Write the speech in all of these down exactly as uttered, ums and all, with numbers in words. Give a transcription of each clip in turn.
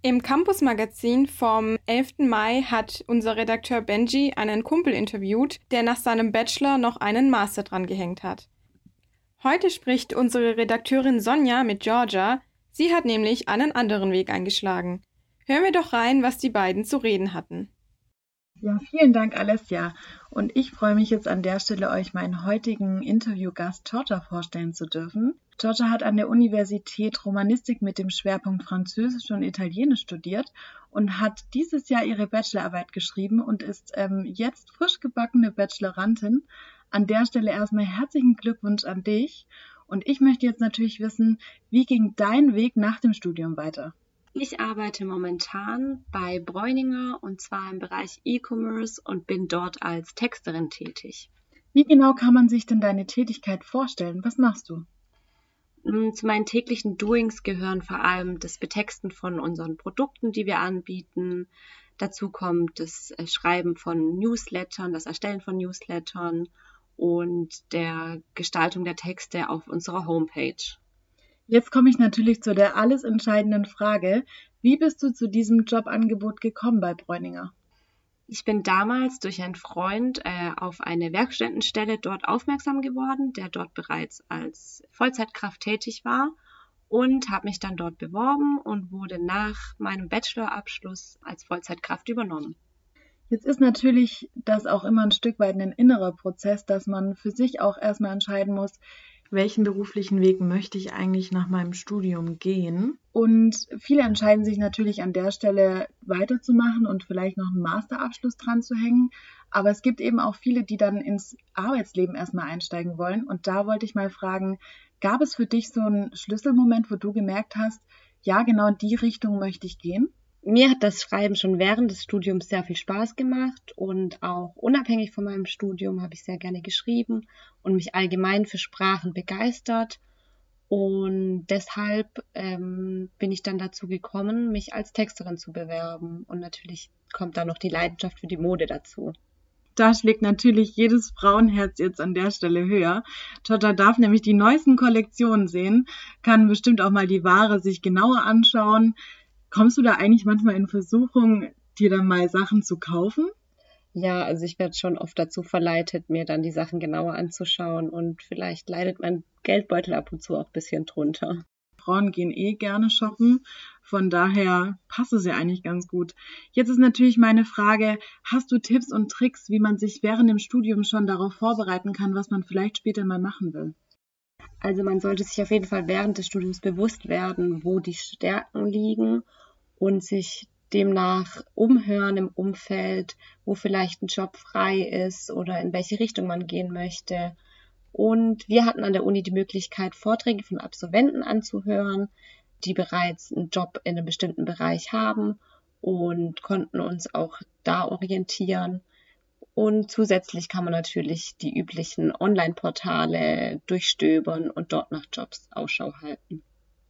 Im Campus-Magazin vom elften Mai hat unser Redakteur Benji einen Kumpel interviewt, der nach seinem Bachelor noch einen Master dran gehängt hat. Heute spricht unsere Redakteurin Sonja mit Georgia. Sie hat nämlich einen anderen Weg eingeschlagen. Hören wir doch rein, was die beiden zu reden hatten. Ja, vielen Dank, Alessia. Und ich freue mich jetzt an der Stelle, euch meinen heutigen Interviewgast Georgia vorstellen zu dürfen. Georgia hat an der Universität Romanistik mit dem Schwerpunkt Französisch und Italienisch studiert und hat dieses Jahr ihre Bachelorarbeit geschrieben und ist ähm, jetzt frisch gebackene Bachelorantin. An der Stelle erstmal herzlichen Glückwunsch an dich. Und ich möchte jetzt natürlich wissen, wie ging dein Weg nach dem Studium weiter? Ich arbeite momentan bei Breuninger und zwar im Bereich E-Commerce und bin dort als Texterin tätig. Wie genau kann man sich denn deine Tätigkeit vorstellen? Was machst du? Zu meinen täglichen Doings gehören vor allem das Betexten von unseren Produkten, die wir anbieten. Dazu kommt das Schreiben von Newslettern, das Erstellen von Newslettern und der Gestaltung der Texte auf unserer Homepage. Jetzt komme ich natürlich zu der alles entscheidenden Frage. Wie bist du zu diesem Jobangebot gekommen bei Breuninger? Ich bin damals durch einen Freund äh, auf eine Werkstudentenstelle dort aufmerksam geworden, der dort bereits als Vollzeitkraft tätig war und habe mich dann dort beworben und wurde nach meinem Bachelorabschluss als Vollzeitkraft übernommen. Jetzt ist natürlich das auch immer ein Stück weit ein innerer Prozess, dass man für sich auch erstmal entscheiden muss, welchen beruflichen Weg möchte ich eigentlich nach meinem Studium gehen. Und viele entscheiden sich natürlich an der Stelle weiterzumachen und vielleicht noch einen Masterabschluss dran zu hängen. Aber es gibt eben auch viele, die dann ins Arbeitsleben erstmal einsteigen wollen. Und da wollte ich mal fragen, gab es für dich so einen Schlüsselmoment, wo du gemerkt hast, ja, genau in die Richtung möchte ich gehen? Mir hat das Schreiben schon während des Studiums sehr viel Spaß gemacht und auch unabhängig von meinem Studium habe ich sehr gerne geschrieben und mich allgemein für Sprachen begeistert. Und deshalb ähm, bin ich dann dazu gekommen, mich als Texterin zu bewerben. Und natürlich kommt da noch die Leidenschaft für die Mode dazu. Da schlägt natürlich jedes Frauenherz jetzt an der Stelle höher. Georgia darf nämlich die neuesten Kollektionen sehen, kann bestimmt auch mal die Ware sich genauer anschauen. Kommst du da eigentlich manchmal in Versuchung, dir dann mal Sachen zu kaufen? Ja, also ich werde schon oft dazu verleitet, mir dann die Sachen genauer anzuschauen und vielleicht leidet mein Geldbeutel ab und zu auch ein bisschen drunter. Frauen gehen eh gerne shoppen, von daher passt es ja eigentlich ganz gut. Jetzt ist natürlich meine Frage, hast du Tipps und Tricks, wie man sich während dem Studium schon darauf vorbereiten kann, was man vielleicht später mal machen will? Also man sollte sich auf jeden Fall während des Studiums bewusst werden, wo die Stärken liegen und sich demnach umhören im Umfeld, wo vielleicht ein Job frei ist oder in welche Richtung man gehen möchte. Und wir hatten an der Uni die Möglichkeit, Vorträge von Absolventen anzuhören, die bereits einen Job in einem bestimmten Bereich haben und konnten uns auch da orientieren. Und zusätzlich kann man natürlich die üblichen Online-Portale durchstöbern und dort nach Jobs Ausschau halten.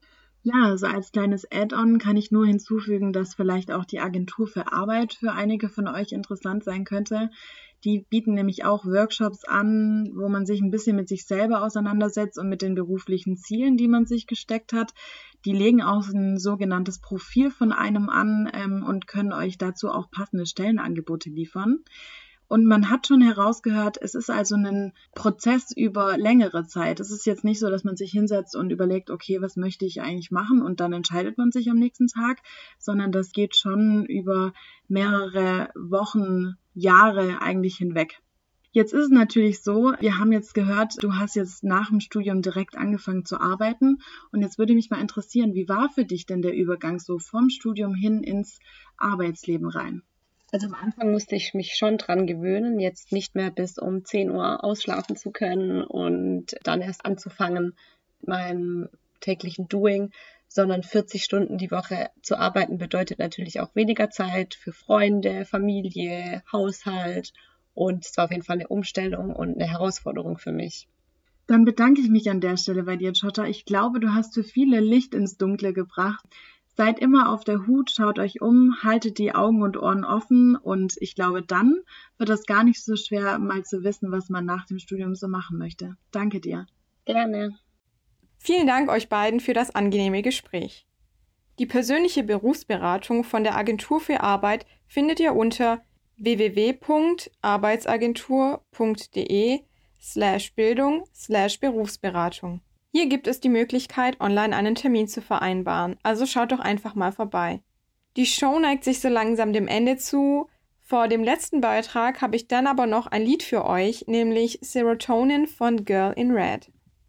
Ja, also als kleines Add-on kann ich nur hinzufügen, dass vielleicht auch die Agentur für Arbeit für einige von euch interessant sein könnte. Die bieten nämlich auch Workshops an, wo man sich ein bisschen mit sich selber auseinandersetzt und mit den beruflichen Zielen, die man sich gesteckt hat. Die legen auch ein sogenanntes Profil von einem an ähm, und können euch dazu auch passende Stellenangebote liefern. Und man hat schon herausgehört, es ist also ein Prozess über längere Zeit. Es ist jetzt nicht so, dass man sich hinsetzt und überlegt, okay, was möchte ich eigentlich machen und dann entscheidet man sich am nächsten Tag, sondern das geht schon über mehrere Wochen, Jahre eigentlich hinweg. Jetzt ist es natürlich so, wir haben jetzt gehört, du hast jetzt nach dem Studium direkt angefangen zu arbeiten und jetzt würde mich mal interessieren, wie war für dich denn der Übergang so vom Studium hin ins Arbeitsleben rein? Also am Anfang musste ich mich schon dran gewöhnen, jetzt nicht mehr bis um zehn Uhr ausschlafen zu können und dann erst anzufangen, meinem täglichen Doing, sondern vierzig Stunden die Woche zu arbeiten bedeutet natürlich auch weniger Zeit für Freunde, Familie, Haushalt und es war auf jeden Fall eine Umstellung und eine Herausforderung für mich. Dann bedanke ich mich an der Stelle bei dir, Georgia. Ich glaube, du hast für viele Licht ins Dunkle gebracht. Seid immer auf der Hut, schaut euch um, haltet die Augen und Ohren offen und ich glaube, dann wird es gar nicht so schwer, mal zu wissen, was man nach dem Studium so machen möchte. Danke dir. Gerne. Vielen Dank euch beiden für das angenehme Gespräch. Die persönliche Berufsberatung von der Agentur für Arbeit findet ihr unter w w w punkt arbeitsagentur punkt d e slash Bildung slash Berufsberatung. Hier gibt es die Möglichkeit, online einen Termin zu vereinbaren, also schaut doch einfach mal vorbei. Die Show neigt sich so langsam dem Ende zu. Vor dem letzten Beitrag habe ich dann aber noch ein Lied für euch, nämlich Serotonin von Girl in Red.